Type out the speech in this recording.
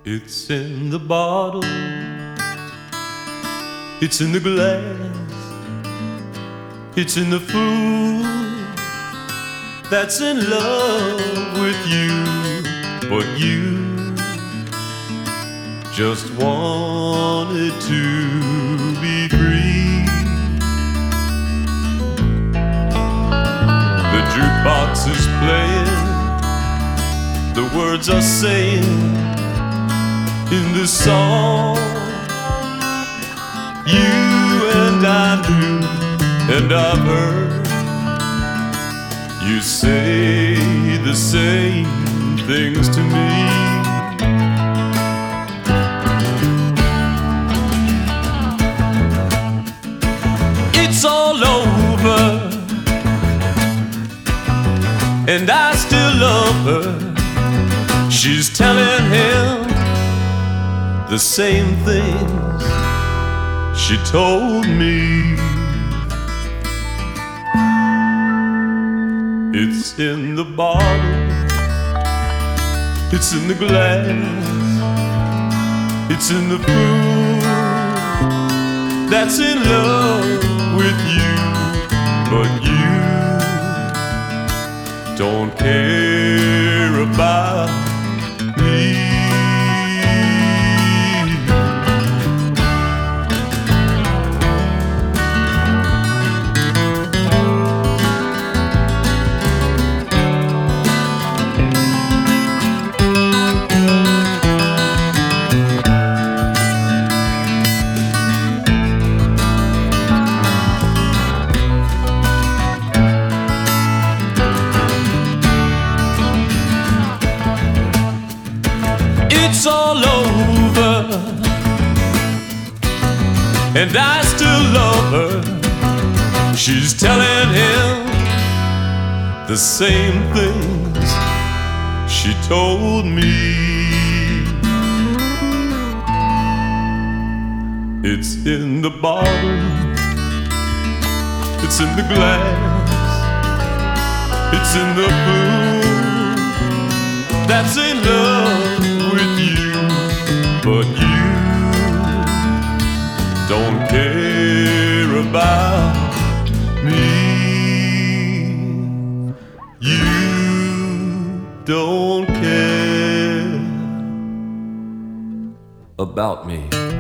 It's in the bottle, it's in the glass, it's in the fool that's in love with you. But you just wanted to be free. The jukebox is playing, the words are saying in this song, you and I knew, and I've heard you say the same things to me. It's all over, and I still love her. She's telling him the same things she told me. It's in the bottle, it's in the glass, it's in the fool that's in love with you. But you don't care about me. It's all over, and I still love her. She's telling him the same things she told me. It's in the bottle, it's in the glass, it's in the fool that's in love with you. But you don't care about me. You don't care about me.